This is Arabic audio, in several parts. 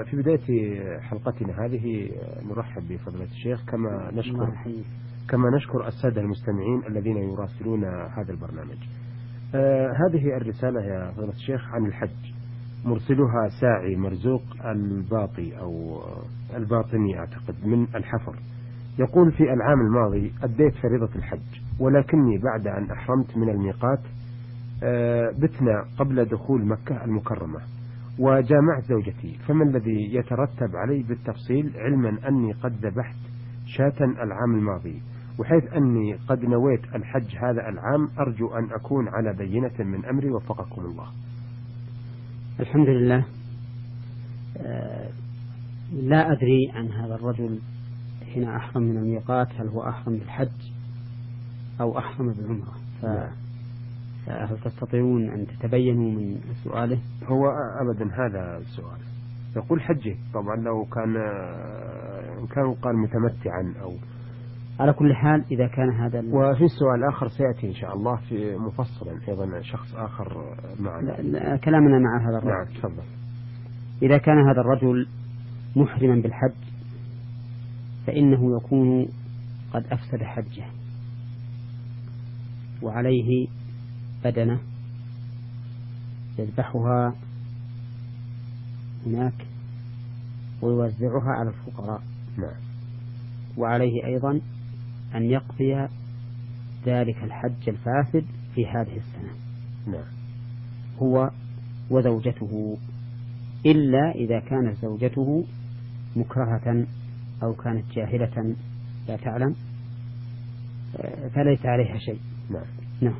في بداية حلقتنا هذه نرحب بفضيلة الشيخ كما نشكر السادة المستمعين الذين يراسلون هذا البرنامج. هذه الرسالة يا فضيلة الشيخ عن الحج، مرسلها ساعي مرزوق الباطي أو الباطني أعتقد من الحفر. يقول: في العام الماضي أديت فريضة الحج، ولكني بعد أن أحرمت من الميقات بتنا قبل دخول مكة المكرمة وجامعت زوجتي، فما الذي يترتب علي بالتفصيل، علما أني قد ذبحت شاة العام الماضي، وحيث أني قد نويت الحج هذا العام، أرجو أن أكون على بينة من أمري وفقكم الله. الحمد لله. لا أدري عن هذا الرجل حين أحرم من الميقات هل هو أحرم بالحج أو أحرم بالعمرة، فهل تستطيعون أن تتبينوا من سؤاله؟ هو أبدا هذا السؤال، يقول حجه، طبعا لو كان قال متمتعا أو على كل حال إذا كان هذا وفي سؤال آخر سيأتي إن شاء الله في مفصلا أيضا شخص آخر معنا. كلامنا مع هذا الرجل. نعم تفضل. إذا كان هذا الرجل محرما بالحج فإنه يكون قد أفسد حجه، وعليه بدنة يذبحها هناك ويوزعها على الفقراء. نعم. وعليه أيضا أن يقضي ذلك الحج الفاسد في هذه السنة. نعم. هو وزوجته، إلا إذا كانت زوجته مكرهة أو كانت جاهلة لا تعلم فليس عليها شيء. نعم. نعم.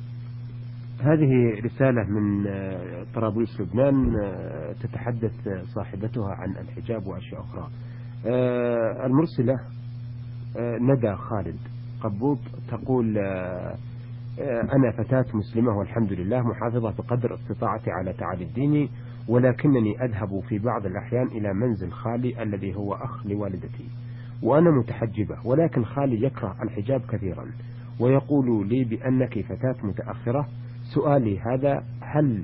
هذه رسالة من طرابلس لبنان، تتحدث صاحبتها عن الحجاب وأشياء أخرى. المرسلة ندى خالد قبوط تقول: أنا فتاة مسلمة والحمد لله، محافظة بقدر استطاعتي على تعالي الدين، ولكنني أذهب في بعض الأحيان إلى منزل خالي الذي هو أخ لوالدتي، وأنا متحجبة، ولكن خالي يكره الحجاب كثيرا ويقول لي بأنك فتاة متأخرة. سؤالي هذا: هل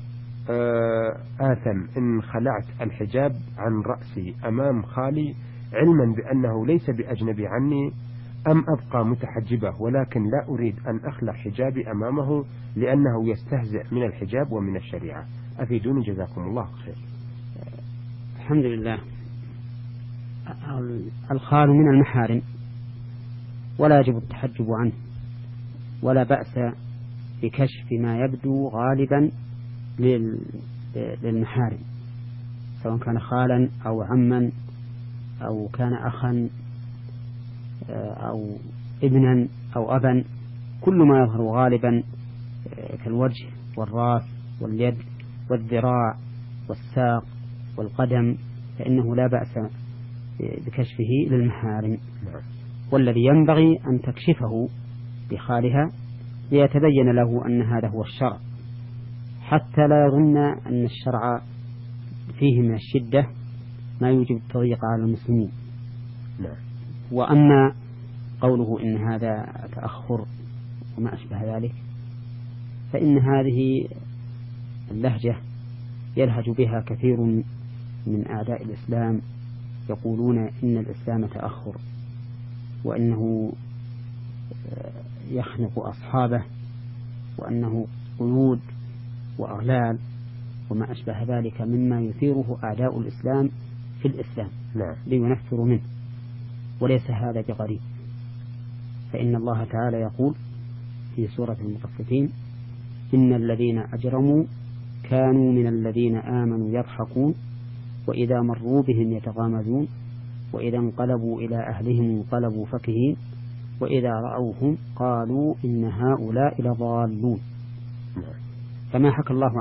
آثم إن خلعت الحجاب عن رأسي أمام خالي علما بأنه ليس بأجنبي عني، أم أبقى متحجبة ولكن لا أريد أن أخلع حجابي أمامه لأنه يستهزئ من الحجاب ومن الشريعة؟ أفيدوني جزاكم الله خير. الحمد لله. الخال من المحارم ولا يجب التحجب عنه، ولا بأس بكشف ما يبدو غالبا للمحارم، سواء كان خالا أو عما أو كان أخا أو ابنا أو أبا، كل ما يظهر غالبا كالوجه والرأس واليد والذراع والساق والقدم فإنه لا بأس بكشفه للمحارم. والذي ينبغي أن تكشفه لخالها ليتبين له أن هذا هو الشرع، حتى لا يظن أن الشرع فيه من الشدة ما يوجب التضييق على المسلمين. وأما قوله إن هذا تأخر وما أشبه ذلك، فإن هذه اللهجة يلهج بها كثير من أعداء الإسلام، يقولون إن الإسلام تأخر، وإنه يخنق أصحابه، وأنه قيود وأغلال وما أشبه ذلك مما يثيره أعداء الإسلام في الإسلام لينفروا منه، وليس هذا بغريب. فإن الله تعالى يقول في سورة المطففين: إن الذين أجرموا كانوا من الذين آمنوا يضحكون وإذا مروا بهم يتغامزون وإذا انقلبوا إلى أهلهم انقلبوا فكهين وإذا رأوهم قالوا إن هؤلاء لضالون. فمن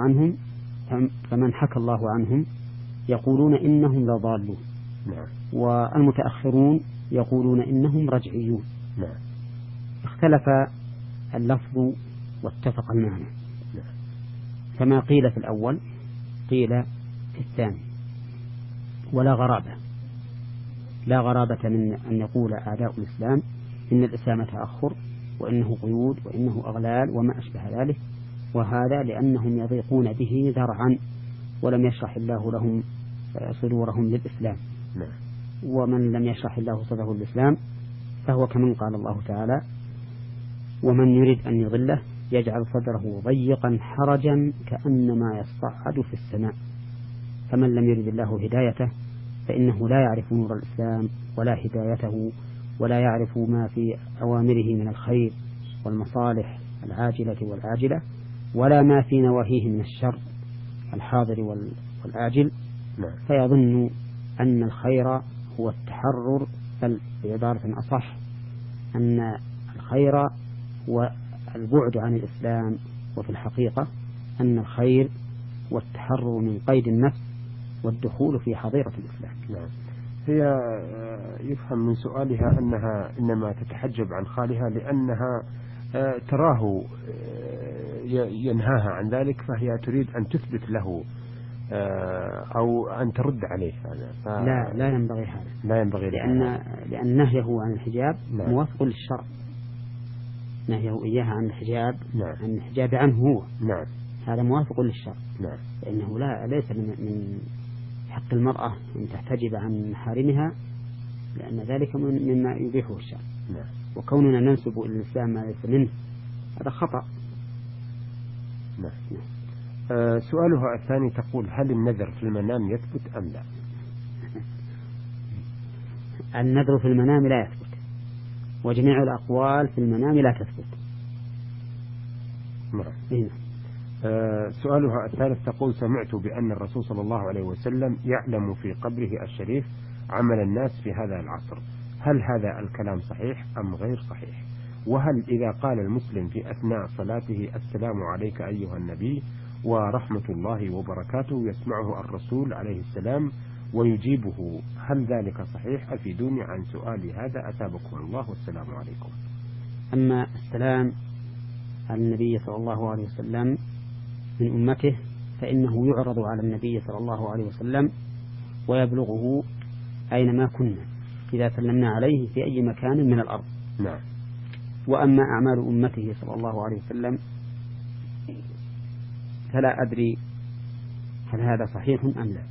حكى الله عنهم يقولون إنهم لضالون، والمتأخرون يقولون إنهم رجعيون. اختلف اللفظ واتفق المعنى، فما قيل في الأول قيل في الثاني، ولا غرابة من أن يقول أعداء الإسلام إن الإسلام تأخر وإنه قيود وإنه أغلال وما أشبه ذلك، وهذا لأنهم يضيقون به ذرعا ولم يشرح الله لهم صدورهم للإسلام. نعم. ومن لم يشرح الله صدره للإسلام فهو كمن قال الله تعالى: ومن يريد أن يضله يجعل صدره ضيقا حرجا كأنما يصعد في السماء. فمن لم يرد الله هدايته فإنه لا يعرف نور الإسلام ولا هدايته، ولا يعرف ما في أوامره من الخير والمصالح العاجلة والآجلة، ولا ما في نواهيه من الشر الحاضر والآجل. فيظن أن الخير هو التحرر، بل بعبارة أصح أن الخير هو البعد عن الإسلام، وفي الحقيقة أن الخير هو التحرر من قيد النفس والدخول في حظيرة الإسلام. نعم. هي يفهم من سؤالها أنها إنما تتحجب عن خالها لأنها تراه ينهاها عن ذلك، فهي تريد أن تثبت له أو أن ترد عليه هذا. لا ينبغي هذا، لا ينبغي، لأن نهيه عن الحجاب نعم. موافق للشرع. نهيه إياها عن الحجاب، نعم. عن الحجاب عنه هو، نعم. هذا موافق للشرع. نعم. لأنه ليس من حق المرأة أن تحتجب عن محارمها، لأن ذلك مما يبيحه الشرع. نعم. وكوننا ننسب إلى الإسلام ما ليس منه هذا خطأ. نعم. سؤالها الثاني تقول: هل النذر في المنام يثبت أم لا؟ النذر في المنام لا يثبت، وجميع الأقوال في المنام لا تثبت. نعم. سؤالها الثالث تقول: سمعت بأن الرسول صلى الله عليه وسلم يعلم في قبره الشريف عمل الناس في هذا العصر، هل هذا الكلام صحيح أم غير صحيح؟ وهل إذا قال المسلم في أثناء صلاته: السلام عليك أيها النبي ورحمة الله وبركاته، يسمعه الرسول عليه السلام ويجيبه، هل ذلك صحيح؟ أفيدوني عن سؤالي هذا، أثابكم الله، والسلام عليكم. أما السلام على النبي صلى الله عليه وسلم من أمته فإنه يعرض على النبي صلى الله عليه وسلم ويبلغه أينما كنا إذا سلمنا عليه في أي مكان من الأرض. نعم. وأما أعمال أمته صلى الله عليه وسلم فلا أدري هل هذا صحيح أم لا.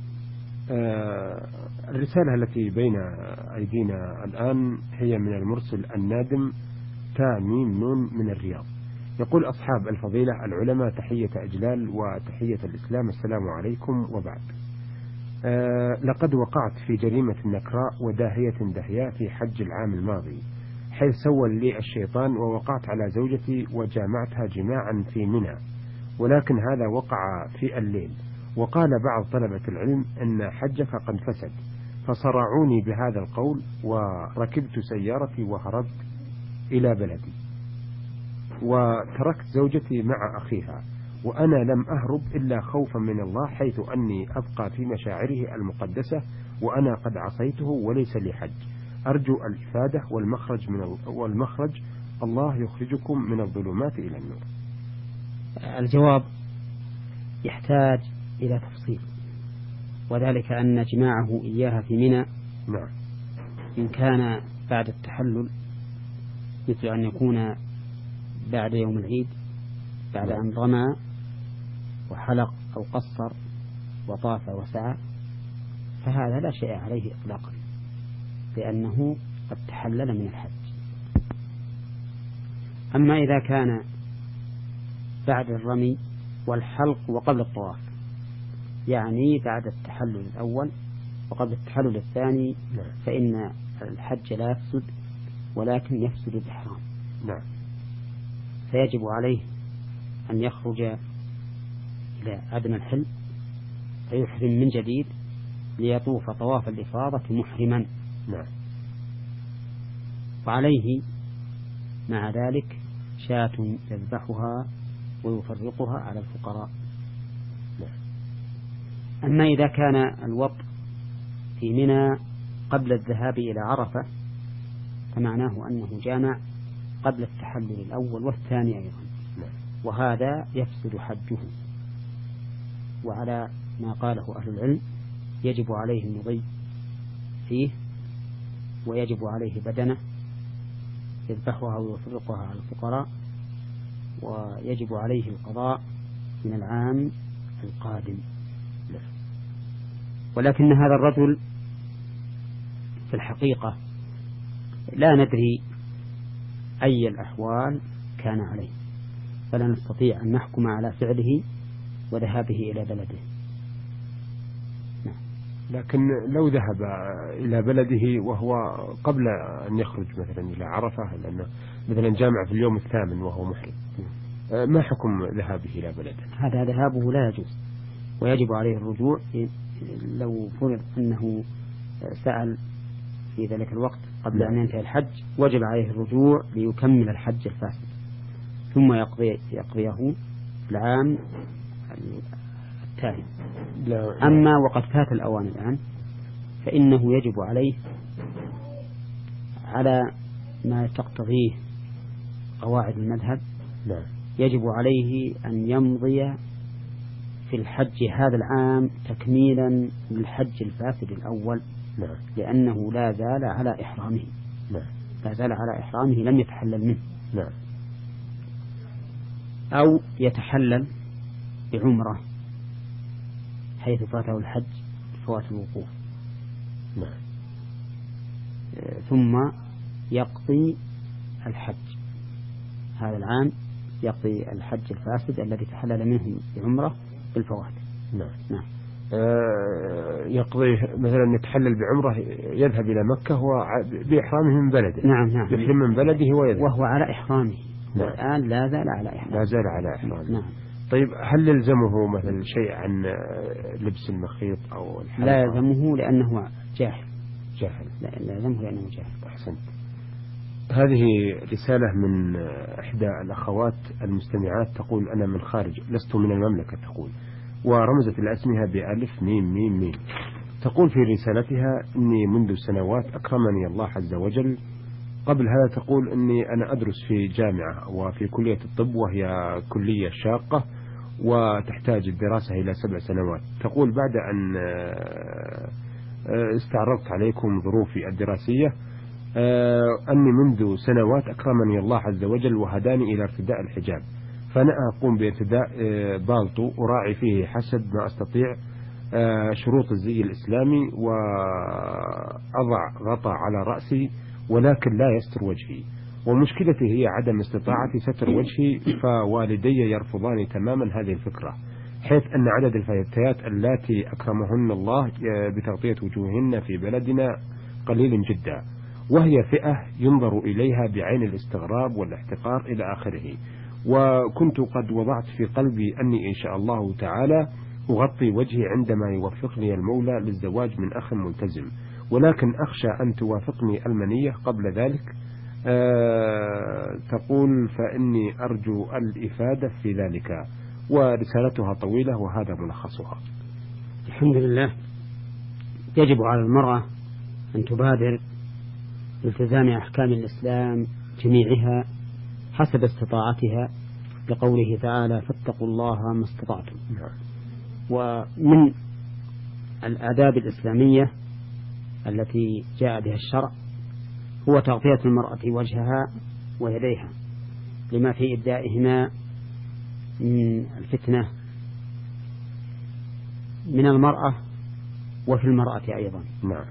الرسالة التي بين أيدينا الآن هي من المرسل النادم تاميم نون من الرياض. يقول: أصحاب الفضيلة العلماء، تحية إجلال وتحية الإسلام، السلام عليكم وبعد. لقد وقعت في جريمة نكراء وداهية دهياء في حج العام الماضي، حيث سول لي الشيطان ووقعت على زوجتي وجامعتها جماعا في منى، ولكن هذا وقع في الليل. وقال بعض طلبة العلم أن حجك قد فسد، فصرعوني بهذا القول، وركبت سيارتي وهربت إلى بلدي، وتركت زوجتي مع أخيها، وأنا لم أهرب إلا خوفا من الله، حيث أني أبقى في مشاعره المقدسة وأنا قد عصيته وليس لي حج. أرجو الإفادة والمخرج الله يخرجكم من الظلمات إلى النور. الجواب يحتاج إلى تفصيل، وذلك أن جماعه إياها في منى نعم. إن كان بعد التحلل، مثل أن يكون بعد يوم العيد، بعد أن رمى وحلق أو قصر وطاف وسعى، فهذا لا شيء عليه إطلاقا، لأنه قد تحلل من الحج. أما إذا كان بعد الرمي والحلق وقبل الطواف، يعني بعد التحلل الأول وقبل التحلل الثاني، فإن الحج لا يفسد، ولكن يفسد الإحرام. نعم. فيجب عليه أن يخرج إلى أدنى الحل فيحرم من جديد ليطوف طواف الإفاضة محرما. نعم. وعليه مع ذلك شاة يذبحها ويفرقها على الفقراء. أما إذا كان الوطء في منى قبل الذهاب إلى عرفة فمعناه أنه جامع قبل التحلل الأول والثاني أيضا، وهذا يفسد حجه. وعلى ما قاله أهل العلم يجب عليه المضي فيه، ويجب عليه بدنه يذبحها ويفرقها على الفقراء، ويجب عليه القضاء من العام القادم. ولكن هذا الرجل في الحقيقة لا ندري أي الأحوال كان عليه، فلا نستطيع أن نحكم على فعله وذهابه إلى بلده. لكن لو ذهب إلى بلده وهو قبل أن يخرج مثلا إلى عرفة، لأنه مثلا جامع في اليوم الثامن وهو محرم، ما حكم ذهابه إلى بلده؟ هذا ذهابه لا يجوز، ويجب عليه الرجوع. لو فرض أنه سأل في ذلك الوقت قبل أن ينتهي الحج وجب عليه الرجوع ليكمل الحج الفاسد، ثم يقضيه في العام التالي. أما وقد فات الأوان الآن فإنه يجب عليه على ما تقتضيه قواعد المذهب، يجب عليه أن يمضي في الحج هذا العام تكميلا للحج الفاسد الأول، لأنه لا زال على إحرامه، لا زال على إحرامه لم يتحلل منه. أو يتحلل بعمرة حيث فاته الحج فوات الوقوف، ثم يقضي الحج هذا العام، يقضي الحج الفاسد الذي تحلل منه بعمرة بالفوات. يقضي مثلا يتحلل بعمرة، يذهب إلى مكة هو بإحرامه من بلده. يحرم من بلده ويذهب وهو على إحرامه. والآن لا زال على إحرامه. طيب هل يلزمه مثلا شيء عن لبس المخيط أو الحلقة؟ لا يلزمه لأنه جاهل. لا يلزمه لأنه جاهل. أحسنت. هذه رسالة من إحدى الأخوات المستمعات تقول: أنا من خارج، لست من المملكة، تقول، ورمزت لاسمها بألف ميم ميم ميم. تقول في رسالتها: إني منذ سنوات أكرمني الله عز وجل. قبل هذا تقول: إني أنا أدرس في جامعة وفي كلية الطب، وهي كلية شاقة وتحتاج الدراسة إلى 7 سنوات. تقول: بعد أن استعرضت عليكم ظروفي الدراسية، أني منذ سنوات أكرمني الله عز وجل وهداني إلى ارتداء الحجاب، فأنا أقوم بارتداء بالطو أراعي فيه حسب ما أستطيع شروط الزي الإسلامي، وأضع غطاء على رأسي ولكن لا يستر وجهي، ومشكلتي هي عدم استطاعتي ستر وجهي، فوالدي يرفضان تماما هذه الفكرة، حيث أن عدد الفتيات اللاتي أكرمهن الله بتغطية وجوههن في بلدنا قليل جدا، وهي فئة ينظر إليها بعين الاستغراب والاحتقار إلى آخره. وكنت قد وضعت في قلبي أني إن شاء الله تعالى أغطي وجهي عندما يوفقني المولى للزواج من أخ ملتزم، ولكن أخشى أن توافقني المنية قبل ذلك. تقول: فإني أرجو الإفادة في ذلك. ورسالتها طويلة وهذا ملخصها. الحمد لله. يجب على المرأة أن تبادر بالتزام أحكام الإسلام جميعها حسب استطاعتها، لقوله تعالى: فاتقوا الله ما استطعتم. ومن الآداب الإسلامية التي جاء بها الشرع هو تغطية المرأة وجهها ويديها، لما في إبدائهما من الفتنة من المرأة وفي المرأة أيضا.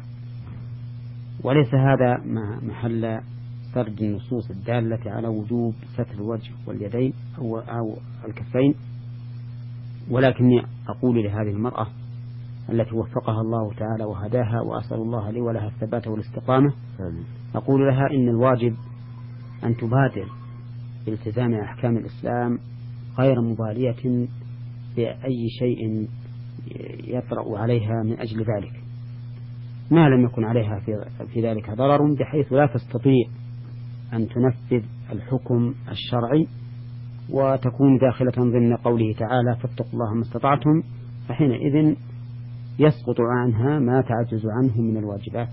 وليس هذا محل سرد النصوص الدالة على وجوب ستر الوجه واليدين أو الكفين، ولكني أقول لهذه المرأة التي وفقها الله تعالى وهداها، وأسأل الله لي ولها الثبات والاستقامة، أقول لها إن الواجب أن تبادر بالتزام أحكام الإسلام غير مبالية بأي شيء يطرأ عليها من أجل ذلك، ما لم يكن عليها في ذلك ضرر بحيث لا تستطيع أن تنفذ الحكم الشرعي، وتكون داخلة ضمن قوله تعالى: فاتقوا الله ما استطعتم، فحينئذ يسقط عنها ما تعجز عنه من الواجبات.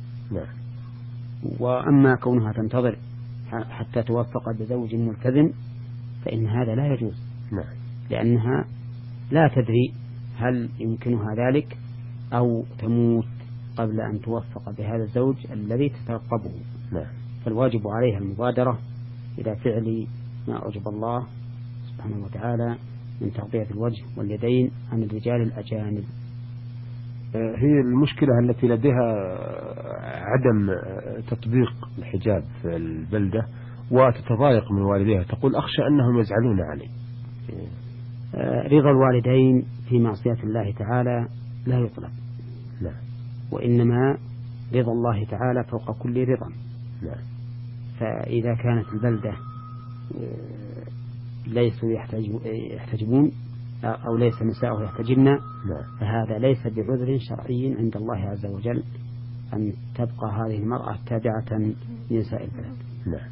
وأما كونها تنتظر حتى توفق بزوج ملتزم فإن هذا لا يجوز، لأنها لا تدري هل يمكنها ذلك أو تموت قبل أن توفق بهذا الزوج الذي تترقبه. فالواجب عليها المبادرة إلى فعل ما أوجب الله سبحانه وتعالى من تغطية الوجه واليدين عن الرجال الأجانب. هي المشكلة التي لديها عدم تطبيق الحجاب في البلدة، وتتضايق من والديها، تقول أخشى أنهم يزعلون علي. رضا الوالدين في معصية الله تعالى لا يطلب، نعم. وإنما رضا الله تعالى فوق كل رضا. نعم. فإذا كانت البلدة ليسوا يحتجبون أو ليس نساءه يحتجبن، نعم. فهذا ليس بعذر شرعي عند الله عز وجل أن تبقى هذه المرأة تابعة لنساء البلد. نعم.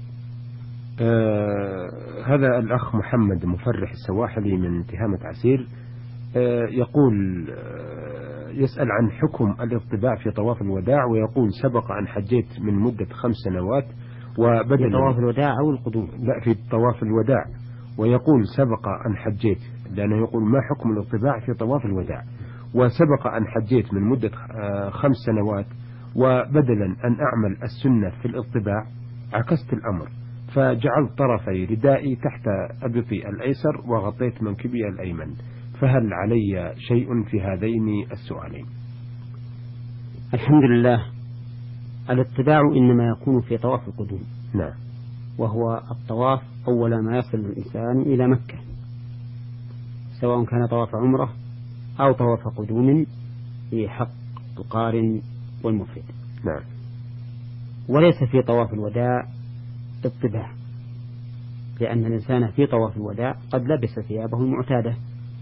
هذا الأخ محمد مفرح السواحلي من تهامة عسير يقول يسأل عن حكم الاطباع في طواف الوداع، ويقول سبق أن حجيت من مدة 5 سنوات وبدل في طواف الوداع أو القدوم؟ لا، في طواف الوداع. ويقول سبق أن حجيت، لأنه يقول ما حكم الاطباع في طواف الوداع، وسبق أن حجيت من مدة 5 سنوات، وبدلا أن أعمل السنة في الاطباع عكست الأمر، فجعلت طرفي ردائي تحت أبطي الأيسر وغطيت منكبي الأيمن، فهل علي شيء في هذين السؤالين؟ الحمد لله. الاطباع إنما يكون في طواف القدوم. نعم. وهو الطواف أول ما يصل الإنسان إلى مكة، سواء كان طواف عمرة أو طواف قدوم في حق القارن والمفرد. نعم. وليس في طواف الوداع اطباع، لأن الإنسان في طواف الوداع قد لبس ثيابه المعتادة،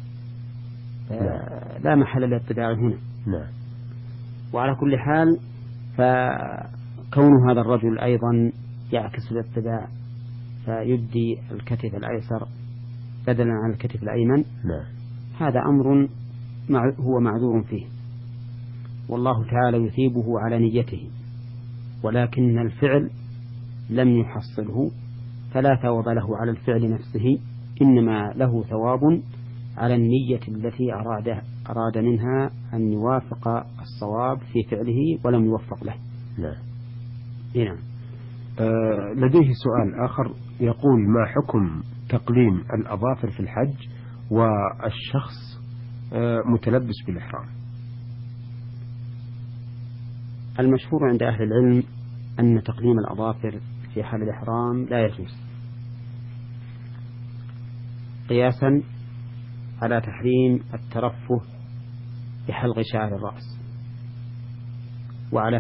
لا محل للاطباع هنا. نعم. وعلى كل حال فكون هذا الرجل أيضا يعكس الاطباع فيبدي الكتف الأيسر بدلا عن الكتف الأيمن، نعم. هذا أمر هو معذور فيه، والله تعالى يثيبه على نيته، ولكن الفعل لم يحصله، فلا ثواب له على الفعل نفسه، إنما له ثواب على النية التي أراد منها أن يوافق الصواب في فعله ولم يوفق له. نعم. نعم. لديه سؤال آخر يقول ما حكم تقليم الأظافر في الحج والشخص متلبس بالإحرام؟ المشهور عند أهل العلم أن تقليم الأظافر في حال الإحرام لا يجوز، قياسا على تحريم الترفه بحلق شعر الرأس. وعلى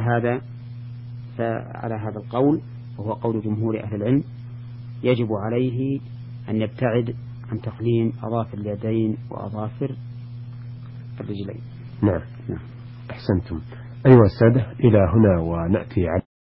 هذا القول، وهو قول جمهور أهل العلم، يجب عليه أن يبتعد عن تقليم أظافر اليدين وأظافر الرجلين. نعم. أحسنتم. أيها السادة، إلى هنا ونأتي على